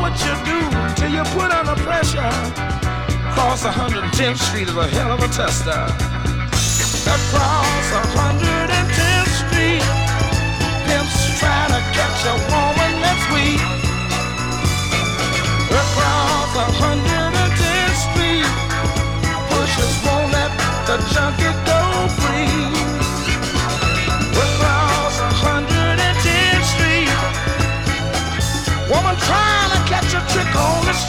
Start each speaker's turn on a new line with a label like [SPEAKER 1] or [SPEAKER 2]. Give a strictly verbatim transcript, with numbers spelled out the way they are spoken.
[SPEAKER 1] what you do till you put under pressure. Across one hundred tenth Street is a hell of a tester. Across one hundred tenth Street, pimps trying to catch a woman that's weak. Across one hundred tenth Street, pushers won't let the junkie go free. Across one hundred tenth Street, woman trying to catch a trick on the street.